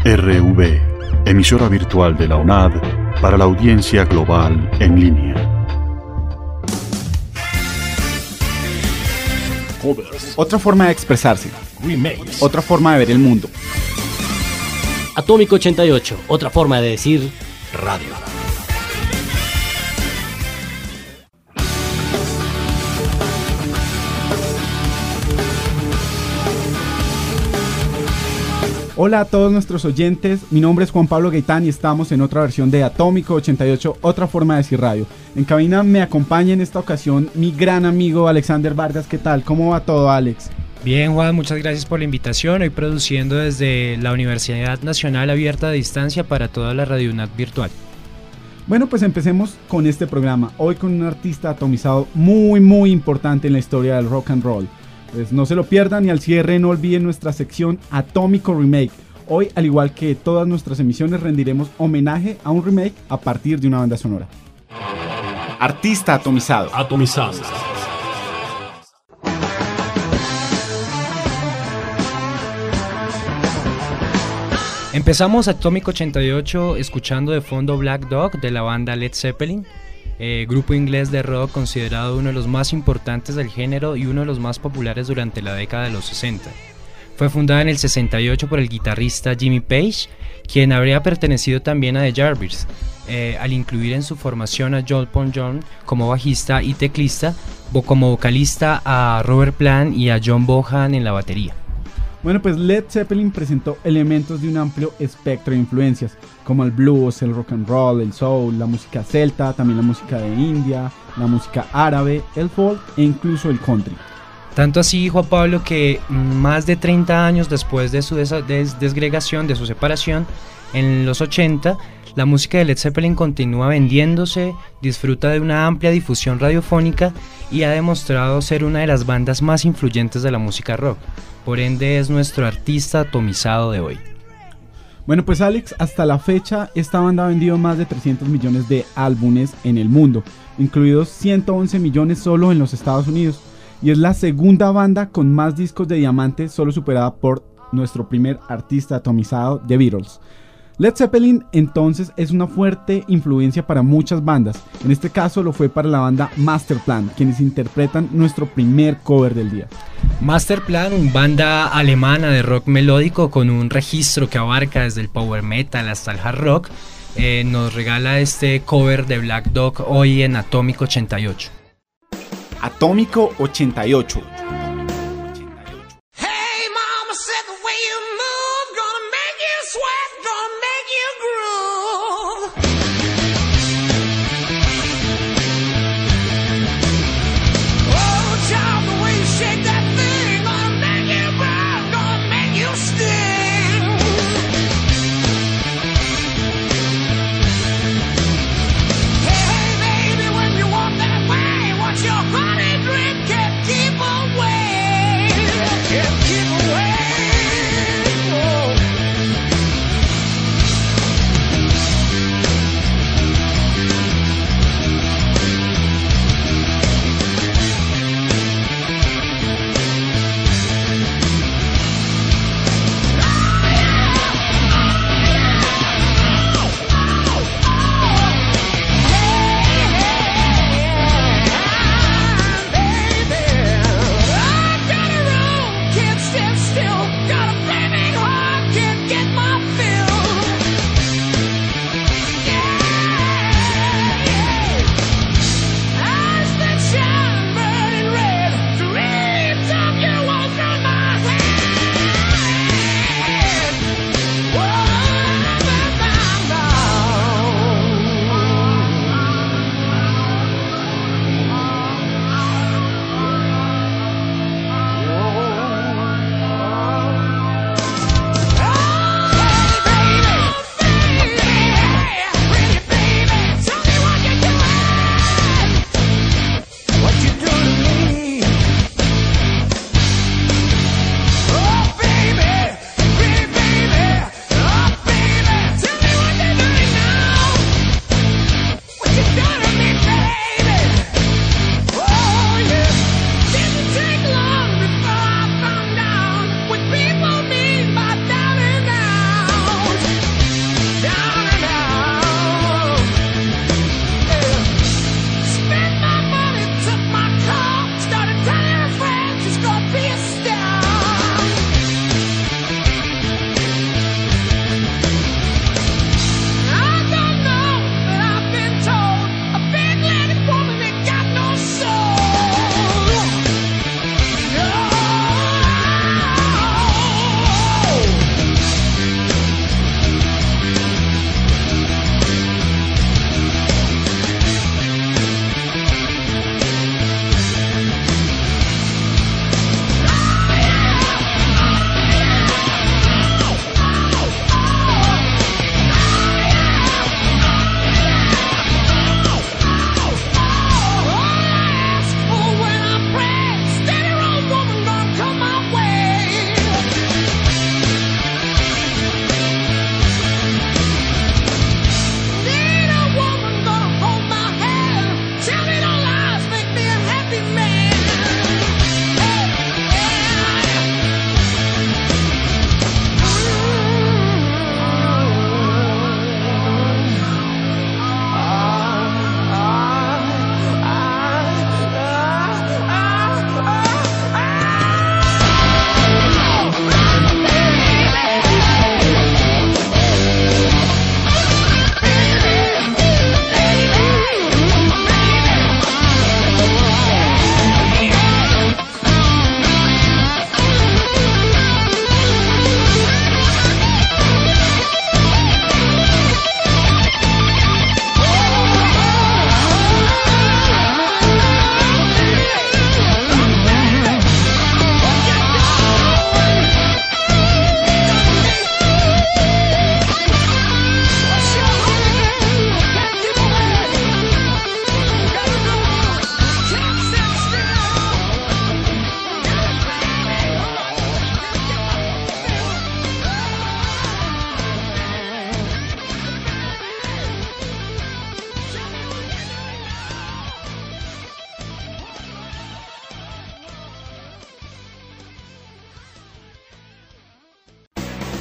RV, emisora virtual de la UNAD para la audiencia global en línea. Covers. Otra forma de expresarse. Remakes. Otra forma de ver el mundo. Atómico 88, otra forma de decir radio. Hola a todos nuestros oyentes, mi nombre es Juan Pablo Gaitán y estamos en otra versión de Atómico 88, otra forma de decir radio. En cabina me acompaña en esta ocasión mi gran amigo Alexander Vargas. ¿Qué tal? ¿Cómo va todo, Alex? Bien, Juan, muchas gracias por la invitación. Hoy produciendo desde la Universidad Nacional Abierta de Distancia para toda la Radio UNAD virtual. Bueno, pues empecemos con este programa. Hoy con un artista atomizado muy importante en la historia del rock and roll. Pues no se lo pierdan y al cierre no olviden nuestra sección Atómico Remake. Hoy, al igual que todas nuestras emisiones, rendiremos homenaje a un remake a partir de una banda sonora. Artista atomizado. Atomizado. Empezamos Atómico 88 escuchando de fondo Black Dog de la banda Led Zeppelin, grupo inglés de rock considerado uno de los más importantes del género y uno de los más populares durante la década de los 60. Fue fundada en el 68 por el guitarrista Jimmy Page, quien habría pertenecido también a The Yardbirds, al incluir en su formación a John Paul Jones como bajista y teclista, como vocalista a Robert Plant y a John Bonham en la batería. Bueno, pues Led Zeppelin presentó elementos de un amplio espectro de influencias, como el blues, el rock and roll, el soul, la música celta, también la música de India, la música árabe, el folk e incluso el country. Tanto así, Juan Pablo, que más de 30 años después de su desgregación, de su separación, en los 80, la música de Led Zeppelin continúa vendiéndose, disfruta de una amplia difusión radiofónica y ha demostrado ser una de las bandas más influyentes de la música rock. Por ende es nuestro artista atomizado de hoy. Bueno, pues Alex, hasta la fecha esta banda ha vendido más de 300 millones de álbumes en el mundo, incluidos 111 millones solo en los Estados Unidos, y es la segunda banda con más discos de diamante, solo superada por nuestro primer artista atomizado, The Beatles. Led Zeppelin entonces es una fuerte influencia para muchas bandas, en este caso lo fue para la banda Masterplan, quienes interpretan nuestro primer cover del día. Masterplan, banda alemana de rock melódico con un registro que abarca desde el power metal hasta el hard rock, nos regala este cover de Black Dog hoy en Atómico 88. Atómico 88.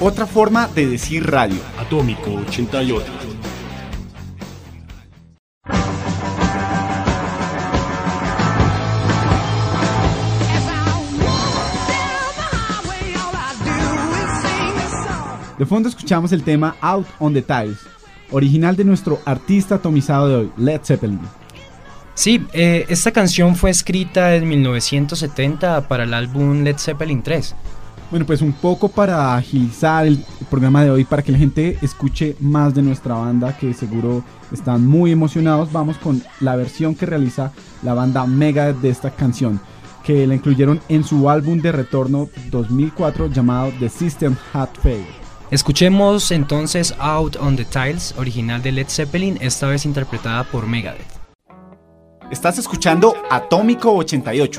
otra forma de decir radio. Atómico 88. De fondo escuchamos el tema Out on the Tiles, original de nuestro artista atomizado de hoy, Led Zeppelin. Sí, esta canción fue escrita en 1970 para el álbum Led Zeppelin 3. Bueno, pues un poco para agilizar el programa de hoy, para que la gente escuche más de nuestra banda, que seguro están muy emocionados, vamos con la versión que realiza la banda Megadeth de esta canción, que la incluyeron en su álbum de retorno 2004 llamado The System Had Failed. Escuchemos entonces Out on the Tiles, original de Led Zeppelin, esta vez interpretada por Megadeth. Estás escuchando Atómico 88.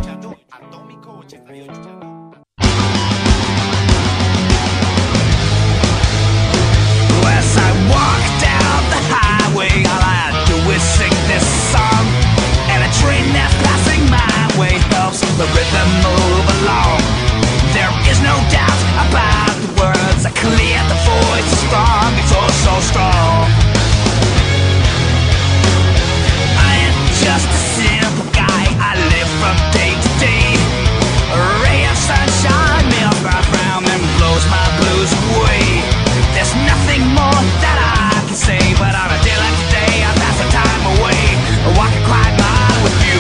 As I walk down the highway, all I do is sing this song. And a train that's passing my way helps the rhythm move along. There is no doubt about the words, clear, the voice is strong, it's oh so strong. I am just a simple guy, I live from day to day. A ray of sunshine melts my frown and blows my blues away. There's nothing more that I can say, but on a day like today, I pass the time away, walking quiet mile with you.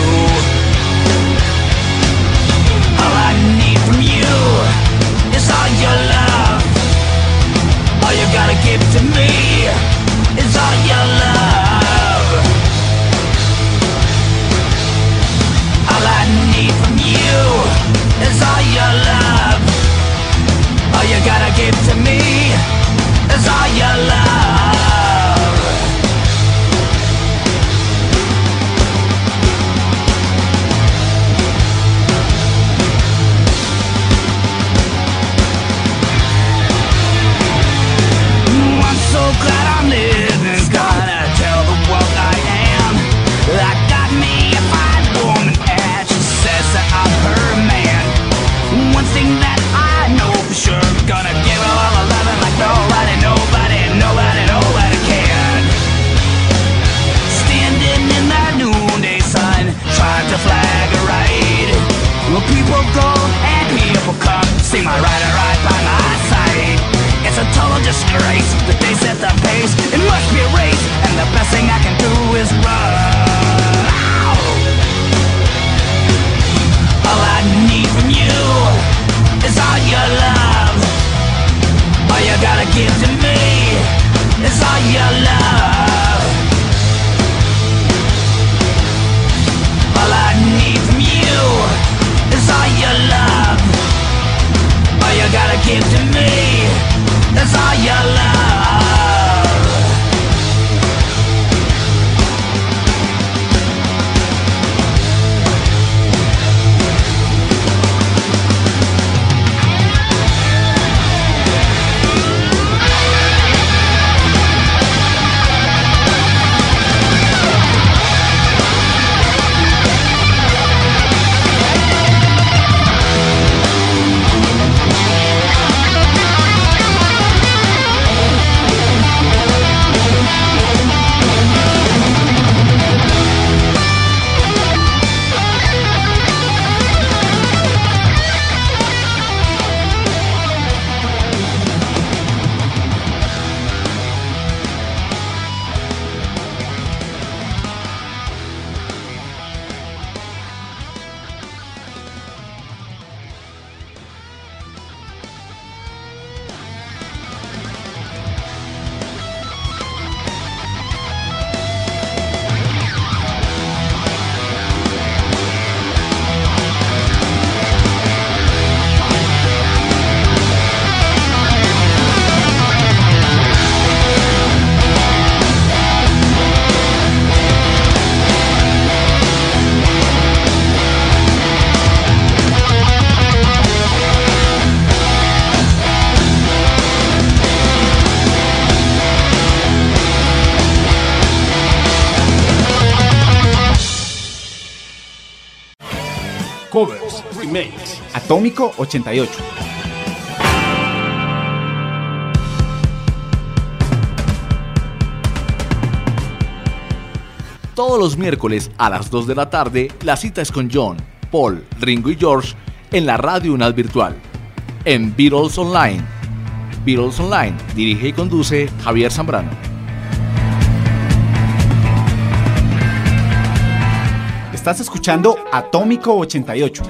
All I need from you is all your love. All you gotta give to me is all your love. All I need from you is all your love. All you gotta give to me is all your love. I'm so glad I'm living, gonna tell the world I am. I got me a fine woman and she says that I'm her man. One thing that I know for sure, gonna give her all the loving like nobody can. Standing in that noonday sun, trying to flag a ride. Well, people go and people come, see my rider right by my side. It's a total disgrace that they set the pace, it must be a race, and the best thing I can do is run. Ow! All I need from you is all your love. All you gotta give to me is all your love. All I need from you is all your love. All you gotta give to me is all your love. Covers, remakes. Atómico 88. Todos los miércoles a las 2 de la tarde, la cita es con John, Paul, Ringo y George en la Radio UNAD Virtual. En Beatles Online. Beatles Online, dirige y conduce Javier Zambrano. Estás escuchando Atómico 88.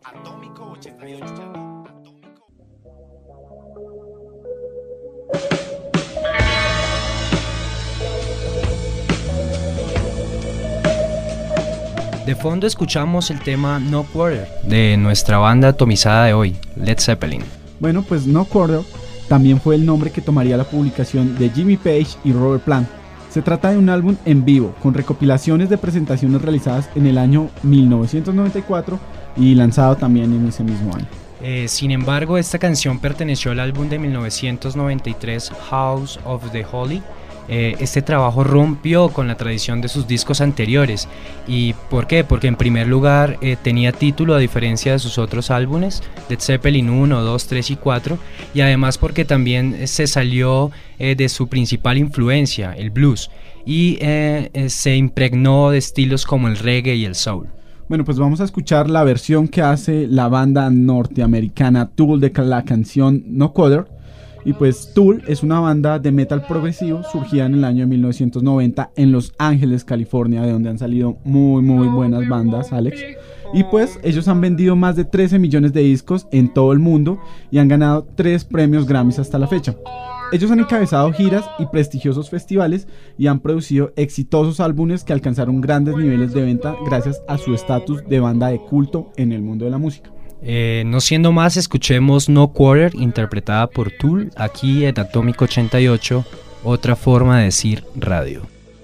De fondo escuchamos el tema No Quarter de nuestra banda atomizada de hoy, Led Zeppelin. Bueno, pues No Quarter también fue el nombre que tomaría la publicación de Jimmy Page y Robert Plant. Se trata de un álbum en vivo, con recopilaciones de presentaciones realizadas en el año 1994 y lanzado también en ese mismo año. Sin embargo, esta canción perteneció al álbum de 1993 House of the Holy. Este trabajo rompió con la tradición de sus discos anteriores. ¿Y por qué? Porque en primer lugar tenía título a diferencia de sus otros álbumes, Led Zeppelin 1, 2, 3 y 4, y además porque también se salió de su principal influencia, el blues, y se impregnó de estilos como el reggae y el soul. Bueno, pues vamos a escuchar la versión que hace la banda norteamericana Tool de la canción No Quarter. Y pues Tool es una banda de metal progresivo surgida en el año de 1990 en Los Ángeles, California, de donde han salido muy buenas bandas, Alex. Y pues ellos han vendido más de 13 millones de discos en todo el mundo y han ganado 3 premios Grammys hasta la fecha. Ellos han encabezado giras y prestigiosos festivales y han producido exitosos álbumes que alcanzaron grandes niveles de venta gracias a su estatus de banda de culto en el mundo de la música. No siendo más, escuchemos No Quarter, interpretada por Tool, aquí en Atómico 88, otra forma de decir radio.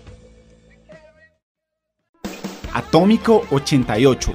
Atómico 88.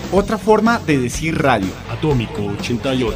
Otra forma de decir radio. Atómico 88.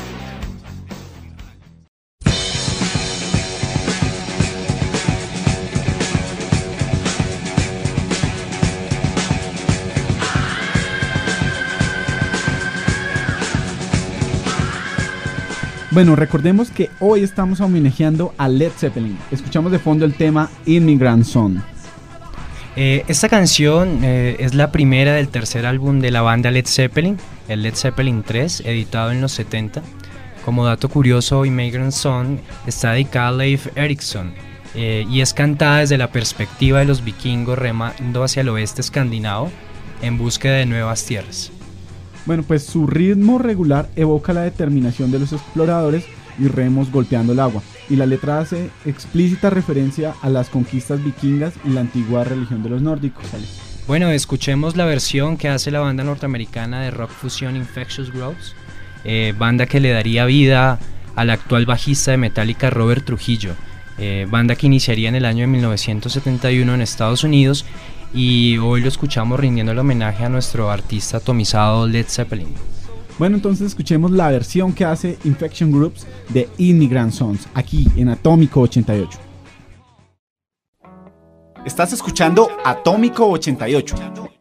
Bueno, recordemos que hoy estamos homenajeando a Led Zeppelin. Escuchamos de fondo el tema Immigrant Song. Esta canción es la primera del tercer álbum de la banda Led Zeppelin, el Led Zeppelin 3, editado en los 70. Como dato curioso, Immigrant Song está dedicada a Leif Erikson y es cantada desde la perspectiva de los vikingos remando hacia el oeste escandinavo en búsqueda de nuevas tierras. Bueno, pues su ritmo regular evoca la determinación de los exploradores y remos golpeando el agua, y la letra hace explícita referencia a las conquistas vikingas y la antigua religión de los nórdicos. Bueno, escuchemos la versión que hace la banda norteamericana de rock fusión Infectious Grooves, banda que le daría vida al actual bajista de Metallica Robert Trujillo, banda que iniciaría en el año de 1971 en Estados Unidos, y hoy lo escuchamos rindiendo el homenaje a nuestro artista atomizado Led Zeppelin. Bueno, entonces escuchemos la versión que hace Infection Groups de Immigrant Songs, aquí en Atómico 88. Estás escuchando Atómico 88.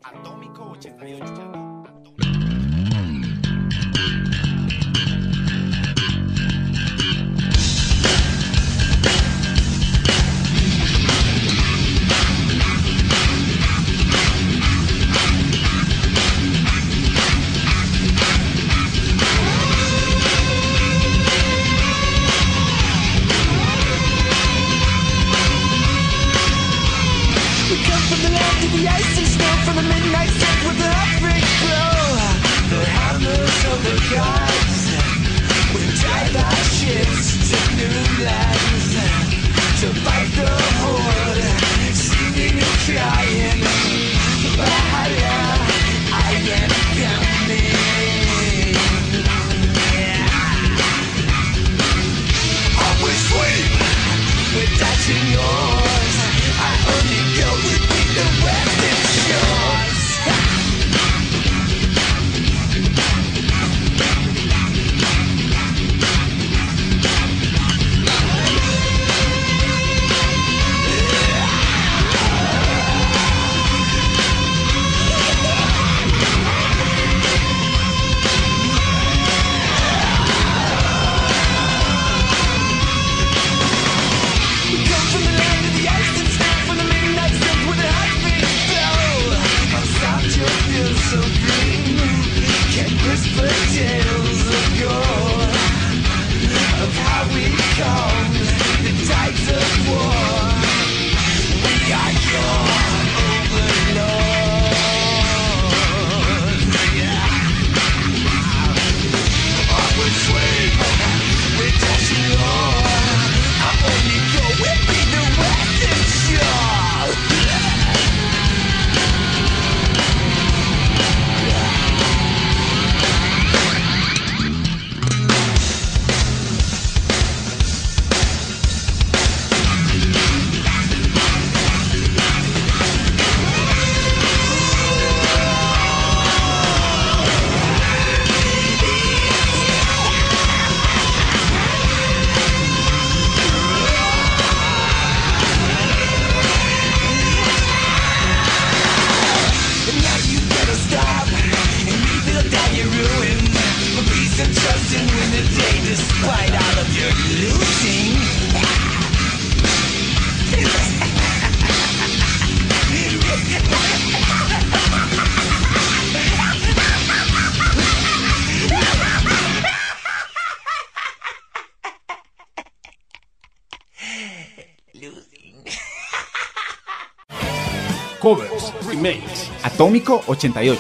Covers, remakes. Atómico 88.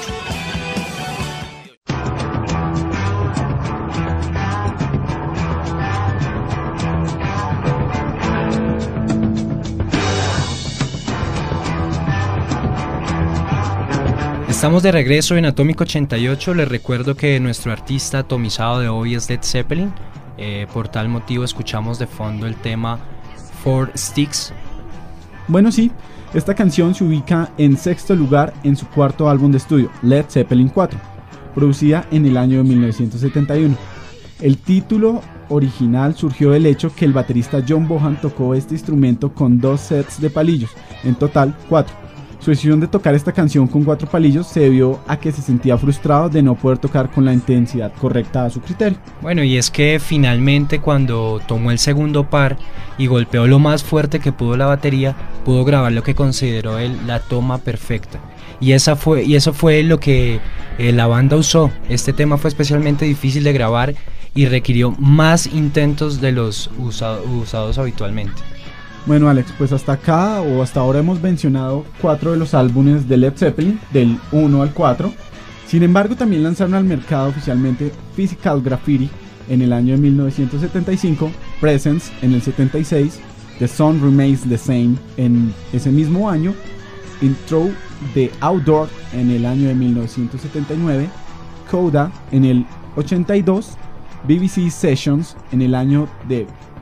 Estamos de regreso en Atómico 88. Les recuerdo que nuestro artista atomizado de hoy es Led Zeppelin. Por tal motivo escuchamos de fondo el tema Four Sticks. Bueno, sí, esta canción se ubica en sexto lugar en su cuarto álbum de estudio, Led Zeppelin 4, producida en el año de 1971. El título original surgió del hecho que el baterista John Bonham tocó este instrumento con 2 sets de palillos, en total 4. Su decisión de tocar esta canción con 4 palillos se debió a que se sentía frustrado de no poder tocar con la intensidad correcta a su criterio. Bueno, y es que finalmente cuando tomó el segundo par y golpeó lo más fuerte que pudo la batería, pudo grabar lo que consideró él la toma perfecta. Y eso fue lo que la banda usó. Este tema fue especialmente difícil de grabar y requirió más intentos de los usados habitualmente. Bueno, Alex, pues hasta acá o hasta ahora hemos mencionado 4 de los álbumes de Led Zeppelin, del 1 al 4. Sin embargo, también lanzaron al mercado oficialmente Physical Graffiti en el año de 1975, Presence en el 76, The Sun Remains the Same en ese mismo año, Intro the Outdoor en el año de 1979, Coda en el 82, BBC Sessions en el año de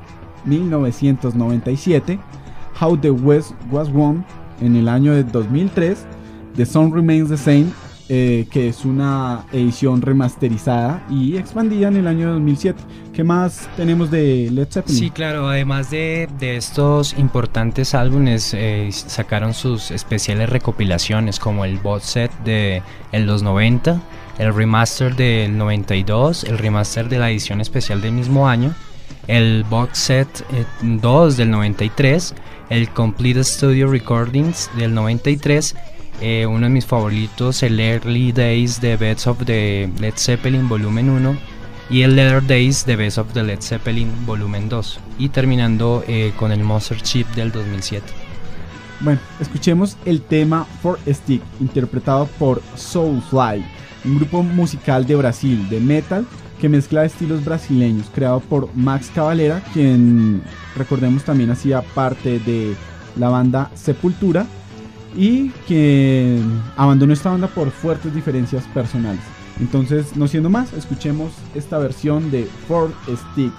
1997, How the West Was Won en el año de 2003, The Sun Remains the Same, que es una edición remasterizada y expandida en el año de 2007. ¿Qué más tenemos de Led Zeppelin? Sí, claro, además de estos importantes álbumes, sacaron sus especiales recopilaciones como el box set de los 90, el remaster del 92, el remaster de la edición especial del mismo año, el box set 2 del 93, el Complete Studio Recordings del 93, uno de mis favoritos, el Early Days de Best of the Led Zeppelin volumen 1 y el Later Days de Best of the Led Zeppelin volumen 2, y terminando con el Monster Chip del 2007. Bueno, escuchemos el tema For Stick, interpretado por Soulfly, un grupo musical de Brasil de metal que mezcla estilos brasileños, creado por Max Cavalera, quien recordemos también hacía parte de la banda Sepultura y que abandonó esta banda por fuertes diferencias personales. Entonces, no siendo más, escuchemos esta versión de 4 Sticks.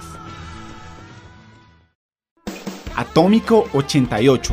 Atómico 88.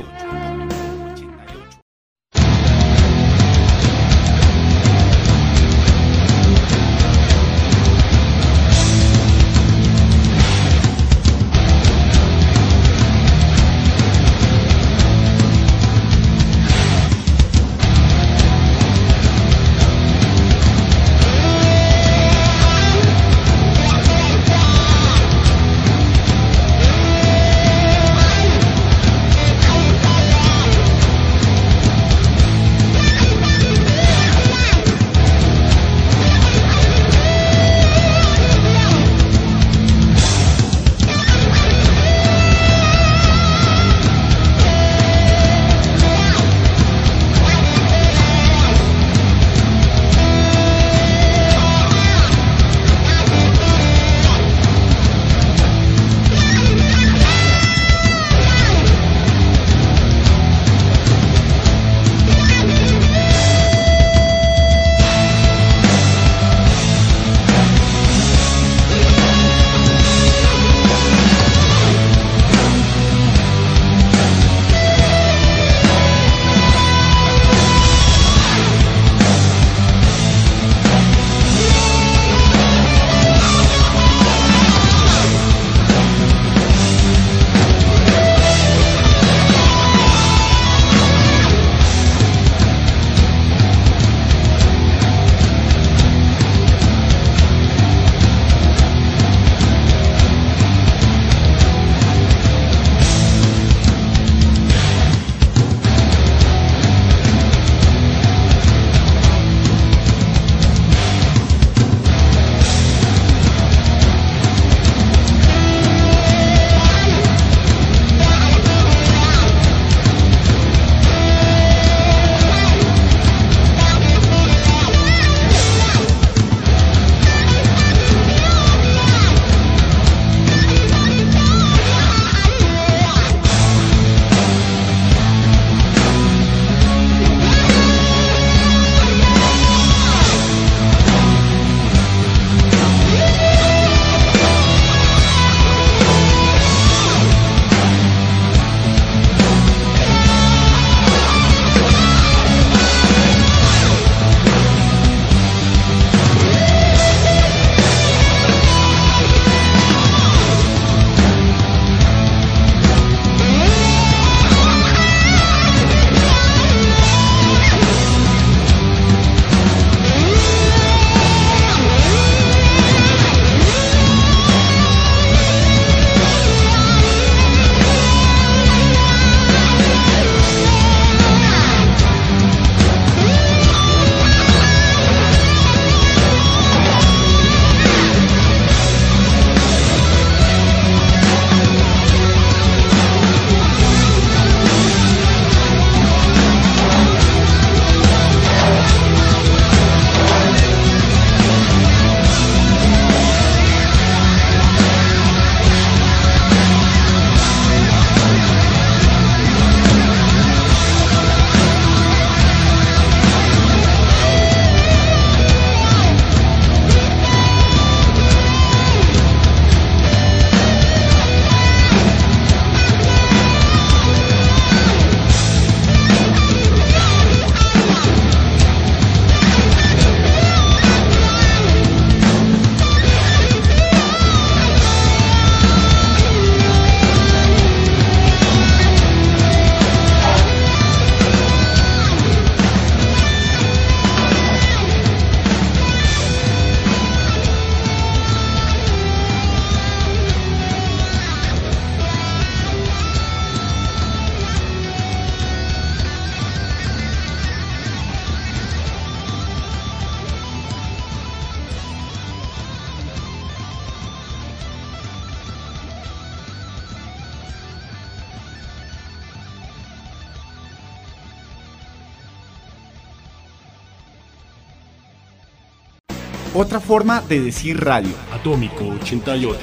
Otra forma de decir radio. Atómico 88.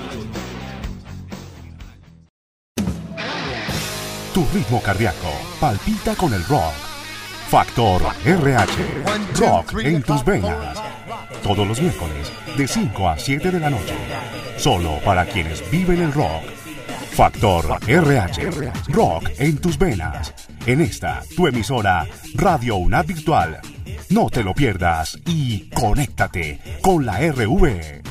Tu ritmo cardíaco palpita con el rock. Factor RH. Rock en tus venas. Todos los miércoles de 5 a 7 de la noche. Solo para quienes viven el rock. Factor RH. Rock en tus venas. En esta, tu emisora Radio UNAD Virtual. No te lo pierdas y conéctate con la RV.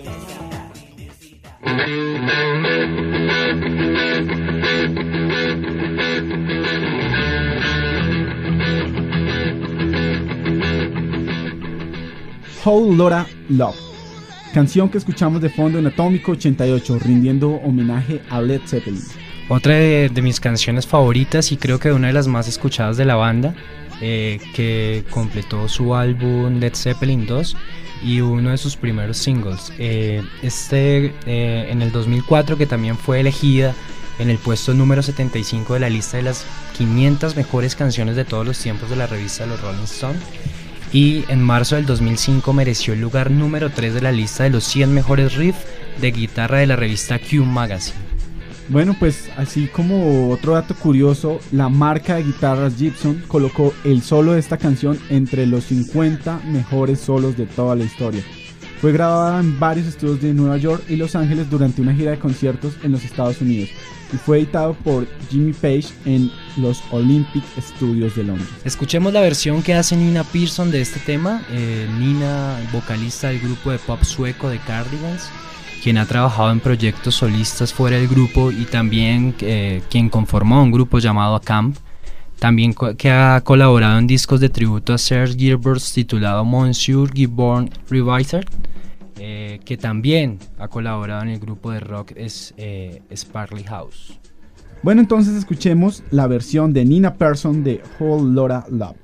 Whole Lotta Love, canción que escuchamos de fondo en Atómico 88, rindiendo homenaje a Led Zeppelin. Otra de mis canciones favoritas y creo que una de las más escuchadas de la banda, que completó su álbum Led Zeppelin 2 y uno de sus primeros singles. En el 2004, que también fue elegida en el puesto número 75 de la lista de las 500 mejores canciones de todos los tiempos de la revista Los Rolling Stones. Y en marzo del 2005 mereció el lugar número 3 de la lista de los 100 mejores riffs de guitarra de la revista Q Magazine. Bueno, pues así como otro dato curioso, la marca de guitarras Gibson colocó el solo de esta canción entre los 50 mejores solos de toda la historia. Fue grabada en varios estudios de Nueva York y Los Ángeles durante una gira de conciertos en los Estados Unidos y fue editado por Jimmy Page en los Olympic Studios de Londres. Escuchemos la versión que hace Nina Persson de este tema. Nina, vocalista del grupo de pop sueco The Cardigans, quien ha trabajado en proyectos solistas fuera del grupo y también quien conformó un grupo llamado A Camp. También que ha colaborado en discos de tributo a Serge Gilbert titulado Monsieur Gibbon Revised, que también ha colaborado en el grupo de rock Sparkley House. Bueno, entonces escuchemos la versión de Nina Persson de Whole Lotta Love.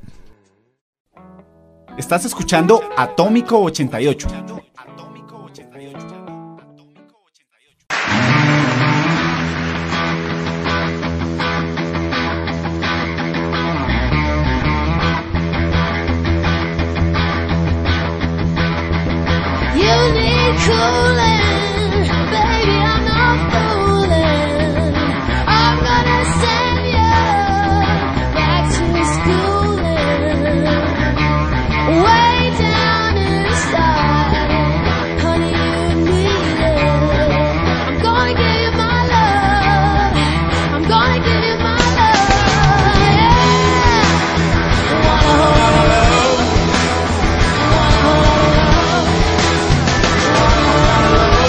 Estás escuchando Atómico 88. Cooling, baby, I'm not fooling. I'm gonna send you back to schooling, way down inside. Honey, you need it. I'm gonna give you my love. I'm gonna give you my love. Yeah. Wanna hold love. Wanna hold love.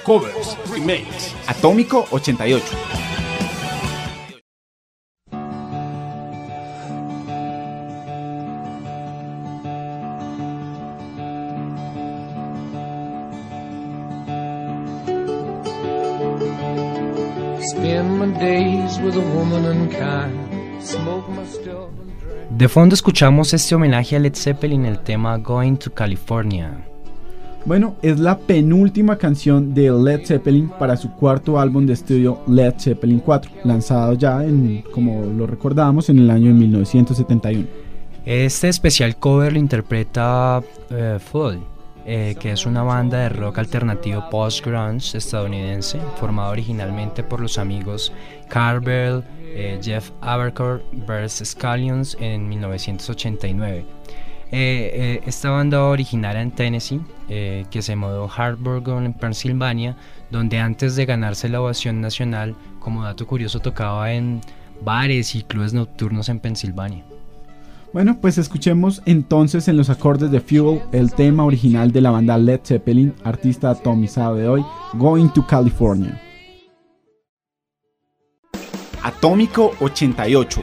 covers, remakes. Atómico 88. Spend my days with a woman unkind. Smoke my stuff and drink. De fondo escuchamos este homenaje a Led Zeppelin, el tema Going to California. Bueno, es la penúltima canción de Led Zeppelin para su cuarto álbum de estudio Led Zeppelin 4, lanzado ya como lo recordamos, en el año de 1971. Este especial cover lo interpreta Full, que es una banda de rock alternativo post-grunge estadounidense, formada originalmente por los amigos Carvel, Jeff Abercrombie, Burst Scallions en 1989. Esta banda originaria en Tennessee, que se mudó a Hartburg en Pensilvania, donde antes de ganarse la ovación nacional, como dato curioso, tocaba en bares y clubes nocturnos en Pensilvania. Bueno, pues escuchemos entonces en los acordes de Fuel el tema original de la banda Led Zeppelin, artista atomizado de hoy, Going to California. Atómico 88.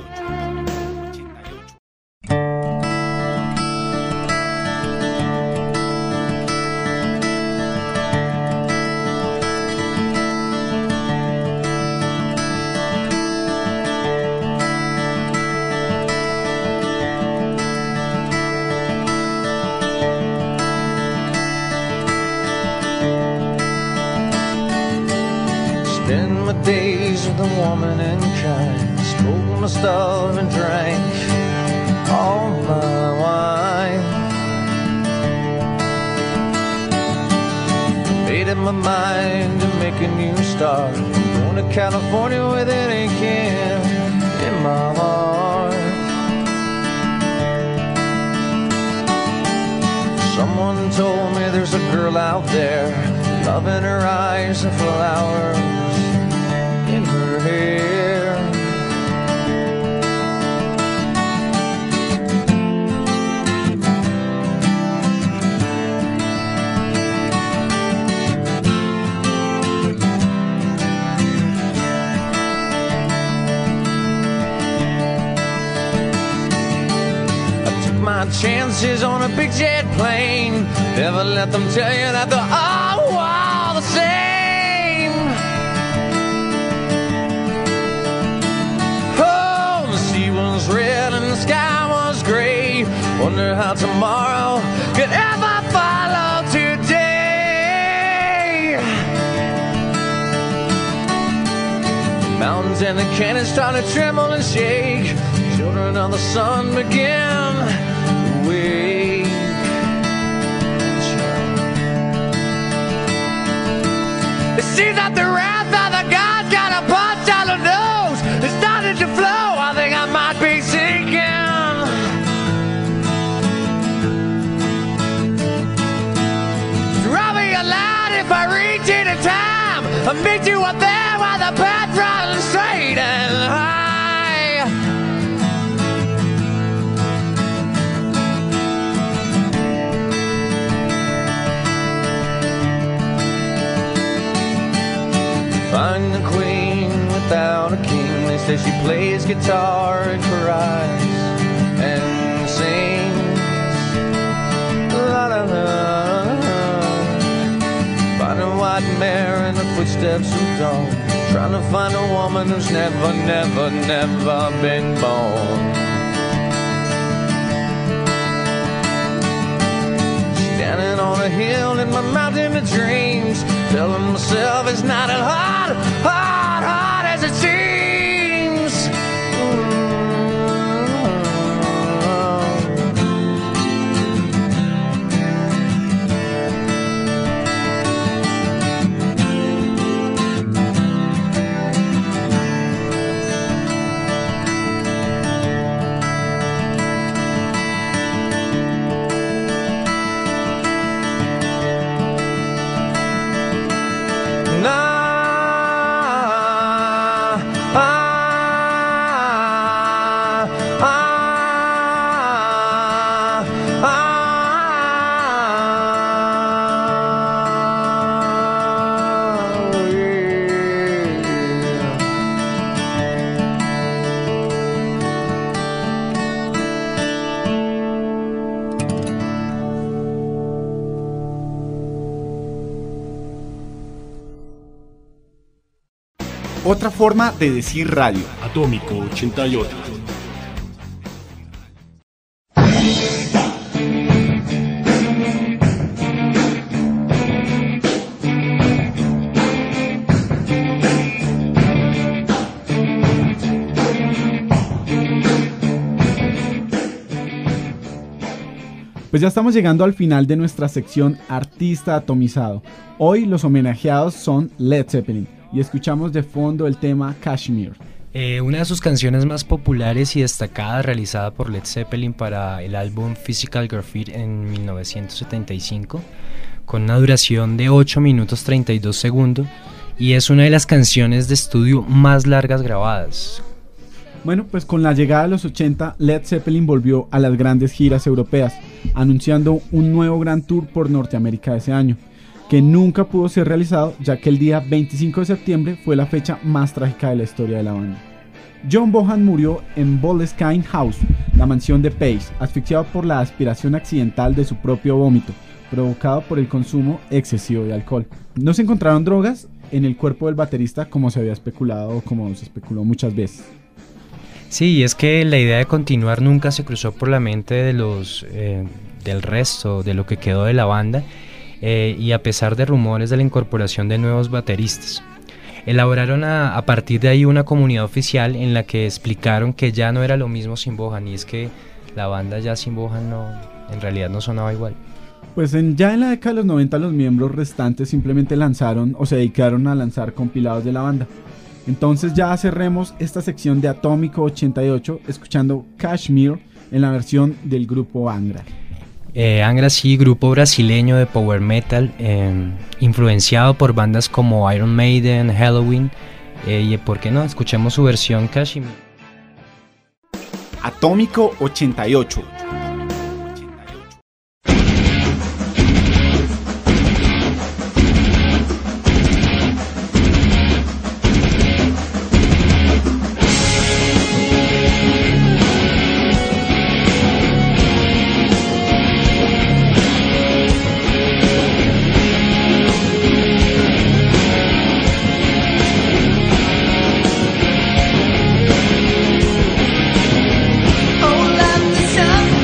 Spend my days with a woman in kind. Smoke my stuff and drank all my wine. Made up my mind to make a new start. Going to California with an aching in my heart. Someone told me there's a girl out there, love in her eyes and flowers in her hair. I took my chances on a big jet plane. Never let them tell you that they're all the same. Oh, the sea was red and the sky was gray. Wonder how tomorrow could ever follow today. The mountains and the canyons start to tremble and shake. Children of the sun begin to wake. It seems that the wrath of the gods got a punch on the nose. It started to flow. I think I might be sinking. Drop me a line if I reach it in time. I'll meet you up there while the path runs straight and high. Find the queen without a king. They say she plays guitar and cries and sings. La la la. Find a white mare in the footsteps of dawn. Trying to find a woman who's never, never, never been born. Standing on a hill in my mountain of dreams, telling myself it's not as hard, hard, hard as it seems. Otra forma de decir radio. Atómico 88. Pues ya estamos llegando al final de nuestra sección Artista Atomizado. Hoy los homenajeados son Led Zeppelin y escuchamos de fondo el tema Kashmir. Una de sus canciones más populares y destacadas realizada por Led Zeppelin para el álbum Physical Graffiti en 1975, con una duración de 8 minutos 32 segundos, y es una de las canciones de estudio más largas grabadas. Bueno, pues con la llegada de los 80, Led Zeppelin volvió a las grandes giras europeas, anunciando un nuevo gran tour por Norteamérica ese año, que nunca pudo ser realizado ya que el día 25 de septiembre fue la fecha más trágica de la historia de la banda. John Bonham murió en Boleskine House, la mansión de Page, asfixiado por la aspiración accidental de su propio vómito, provocado por el consumo excesivo de alcohol. No se encontraron drogas en el cuerpo del baterista como se había especulado o como se especuló muchas veces. Sí, es que la idea de continuar nunca se cruzó por la mente de del resto, de lo que quedó de la banda, y a pesar de rumores de la incorporación de nuevos bateristas. Elaboraron a partir de ahí una comunidad oficial en la que explicaron que ya no era lo mismo sin Bonham, y es que la banda ya sin Bonham en realidad no sonaba igual. Pues ya en la década de los 90 los miembros restantes simplemente lanzaron o se dedicaron a lanzar compilados de la banda. Entonces ya cerremos esta sección de Atómico 88 escuchando Kashmir en la versión del grupo Angra. Angra, sí, grupo brasileño de power metal, influenciado por bandas como Iron Maiden, Halloween, y ¿por qué no? Escuchemos su versión Kashmir. Atómico 88. Oh, love the sun.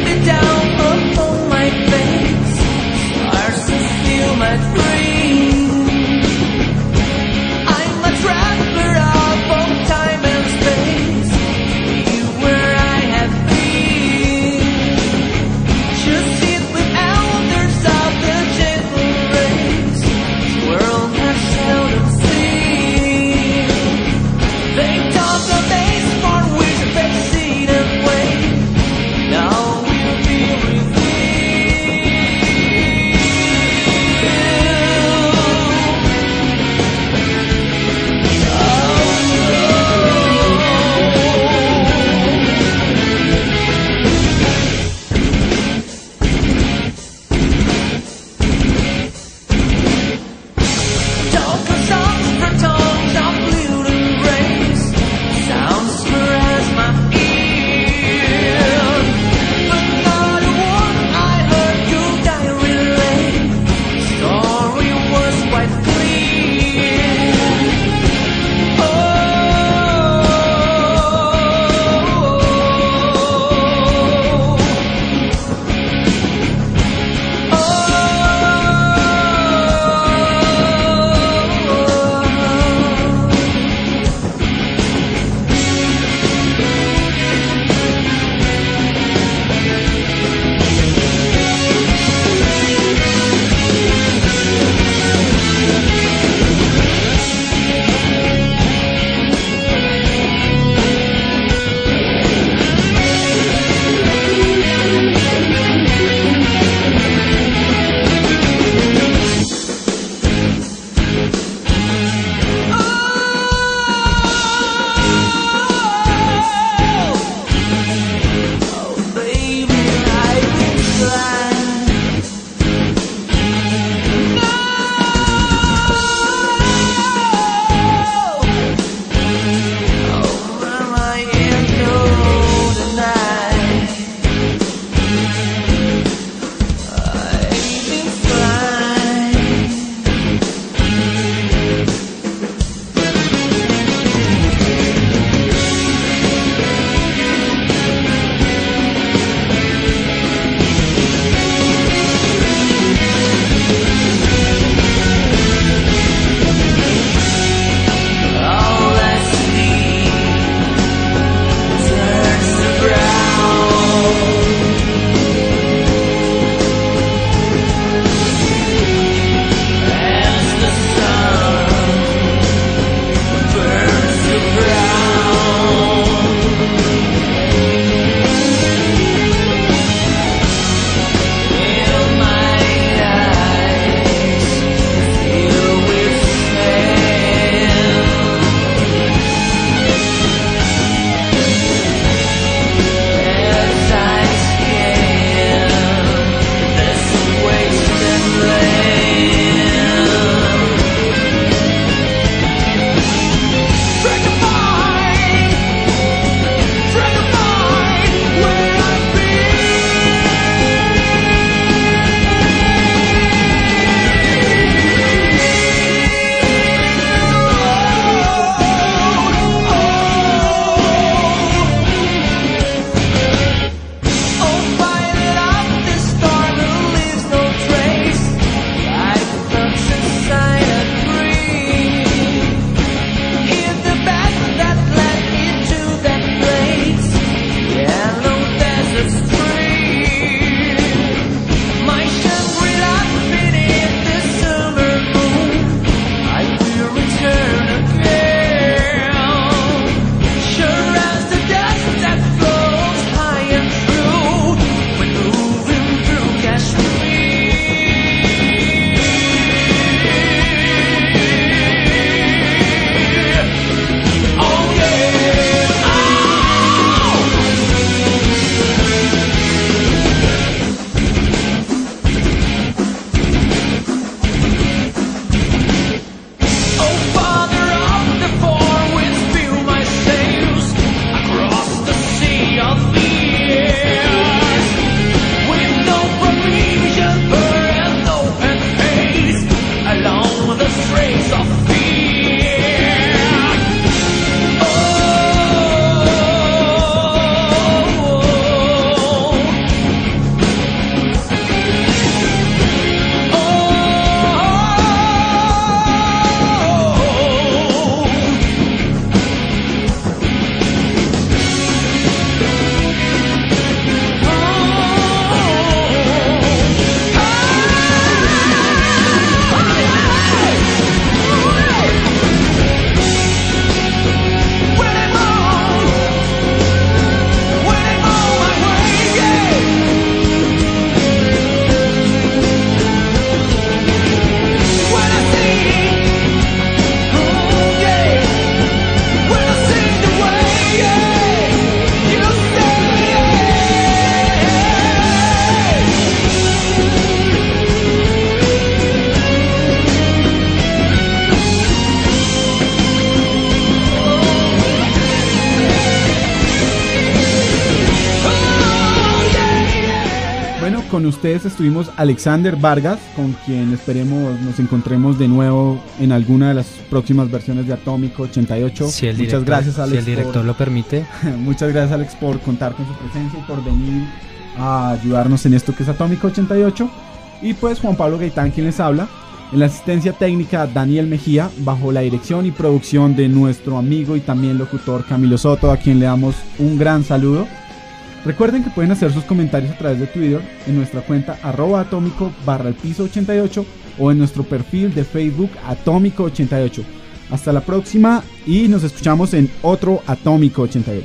con ustedes estuvimos Alexander Vargas, con quien esperemos nos encontremos de nuevo en alguna de las próximas versiones de Atómico 88. Si el Muchas director, gracias, Alex. si el director lo permite. Muchas gracias, Alex, por contar con su presencia y por venir a ayudarnos en esto que es Atómico 88. Y pues Juan Pablo Gaitán quien les habla. En la asistencia técnica Daniel Mejía, bajo la dirección y producción de nuestro amigo y también locutor Camilo Soto, a quien le damos un gran saludo. Recuerden que pueden hacer sus comentarios a través de Twitter en nuestra cuenta @atómico_88 o en nuestro perfil de Facebook Atómico 88. Hasta la próxima y nos escuchamos en otro Atómico 88.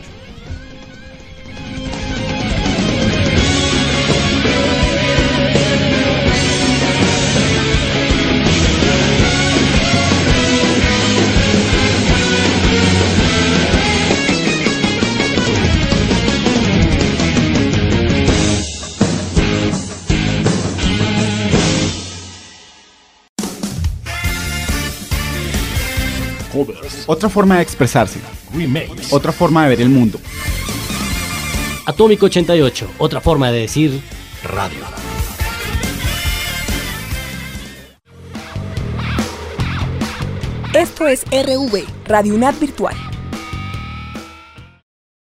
Covers, Otra forma de expresarse. remakes, Otra forma de ver el mundo. Atómico 88, otra forma de decir radio. Esto es RV, Radio UNAD Virtual.